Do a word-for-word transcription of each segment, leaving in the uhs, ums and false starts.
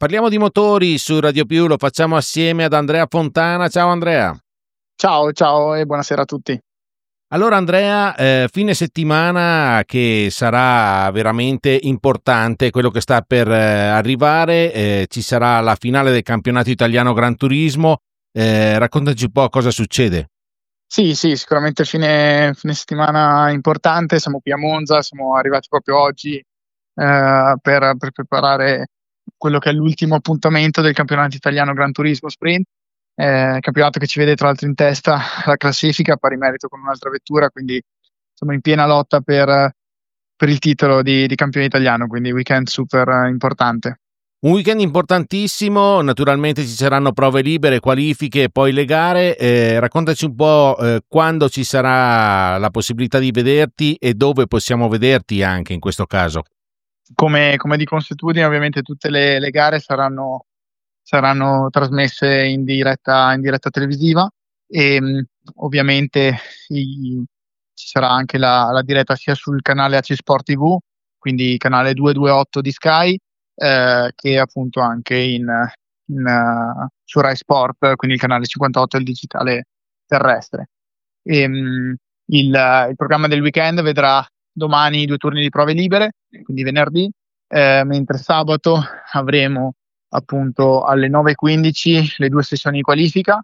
Parliamo di motori su Radio Più, lo facciamo assieme ad Andrea Fontana. Ciao Andrea. Ciao, ciao e buonasera a tutti. Allora Andrea, eh, fine settimana che sarà veramente importante, quello che sta per eh, arrivare, eh, ci sarà la finale del campionato italiano Gran Turismo, eh, raccontaci un po' cosa succede. Sì, sì, sicuramente fine, fine settimana importante, siamo qui a Monza, siamo arrivati proprio oggi eh, per, per preparare quello che è l'ultimo appuntamento del campionato italiano Gran Turismo Sprint, eh, campionato che ci vede tra l'altro in testa la classifica, pari merito con un'altra vettura, quindi siamo in piena lotta per, per il titolo di, di campione italiano, quindi weekend super eh, importante. Un weekend importantissimo, naturalmente ci saranno prove libere, qualifiche e poi le gare. Eh, raccontaci un po' eh, quando ci sarà la possibilità di vederti e dove possiamo vederti anche in questo caso. Come, come di consuetudine, ovviamente tutte le, le gare saranno, saranno trasmesse in diretta, in diretta televisiva e mh, ovviamente i, ci sarà anche la, la diretta sia sul canale A C Sport T V, quindi canale duecentoventotto di Sky, eh, che appunto anche in, in, uh, su Rai Sport, quindi il canale cinquantotto, il digitale terrestre. E, mh, il, il programma del weekend vedrà domani due turni di prove libere, quindi venerdì, eh, mentre sabato avremo appunto alle nove e quindici le due sessioni di qualifica,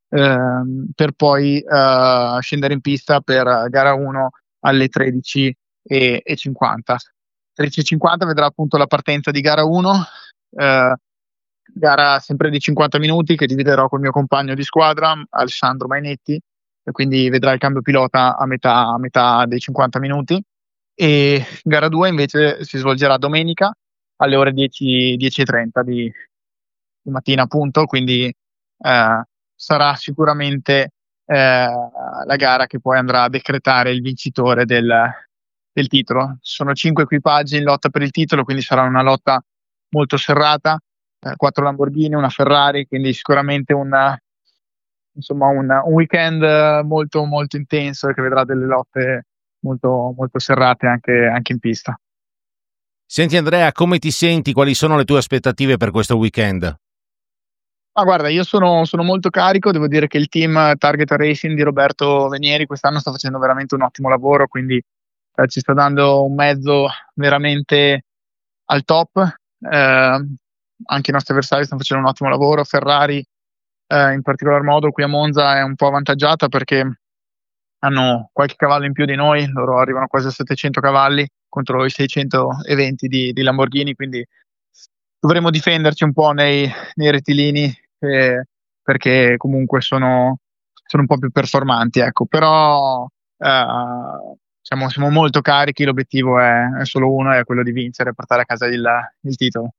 ehm, per poi eh, scendere in pista per gara uno alle tredici e cinquanta. tredici e cinquanta vedrà appunto la partenza di gara uno, eh, gara sempre di cinquanta minuti che dividerò col mio compagno di squadra, Alessandro Mainetti, e quindi vedrà il cambio pilota a metà, a metà dei cinquanta minuti. E gara due invece si svolgerà domenica alle ore dieci, dieci e trenta di, di mattina appunto, quindi eh, sarà sicuramente eh, la gara che poi andrà a decretare il vincitore del, del titolo. Sono cinque equipaggi in lotta per il titolo, quindi sarà una lotta molto serrata, eh, quattro Lamborghini, una Ferrari, quindi sicuramente un, insomma un, un weekend molto molto intenso che vedrà delle lotte molto, molto serrate anche, anche in pista. Senti Andrea, come ti senti? Quali sono le tue aspettative per questo weekend? Ma guarda, io sono, sono molto carico, devo dire che il team Target Racing di Roberto Venieri quest'anno sta facendo veramente un ottimo lavoro, quindi eh, ci sta dando un mezzo veramente al top. Eh, anche i nostri avversari stanno facendo un ottimo lavoro. Ferrari, eh, in particolar modo, qui a Monza è un po' avvantaggiata perché hanno qualche cavallo in più di noi, loro arrivano quasi a settecento cavalli contro i seicentoventi di, di Lamborghini, quindi dovremo difenderci un po' nei, nei rettilini eh, perché comunque sono, sono un po' più performanti, ecco. Però eh, siamo, siamo molto carichi, l'obiettivo è, è solo uno, è quello di vincere e portare a casa il, il titolo.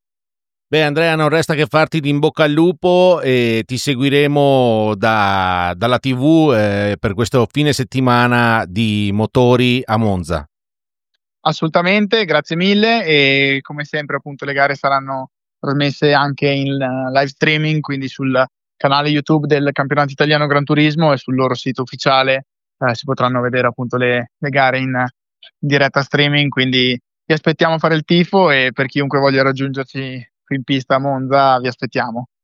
Beh Andrea, non resta che farti in bocca al lupo e ti seguiremo da, dalla tivù eh, per questo fine settimana di motori a Monza. Assolutamente, grazie mille e come sempre appunto le gare saranno trasmesse anche in uh, live streaming, quindi sul canale YouTube del Campionato Italiano Gran Turismo e sul loro sito ufficiale eh, si potranno vedere appunto le, le gare in, in diretta streaming, quindi vi aspettiamo a fare il tifo e per chiunque voglia raggiungerci qui in pista a Monza vi aspettiamo.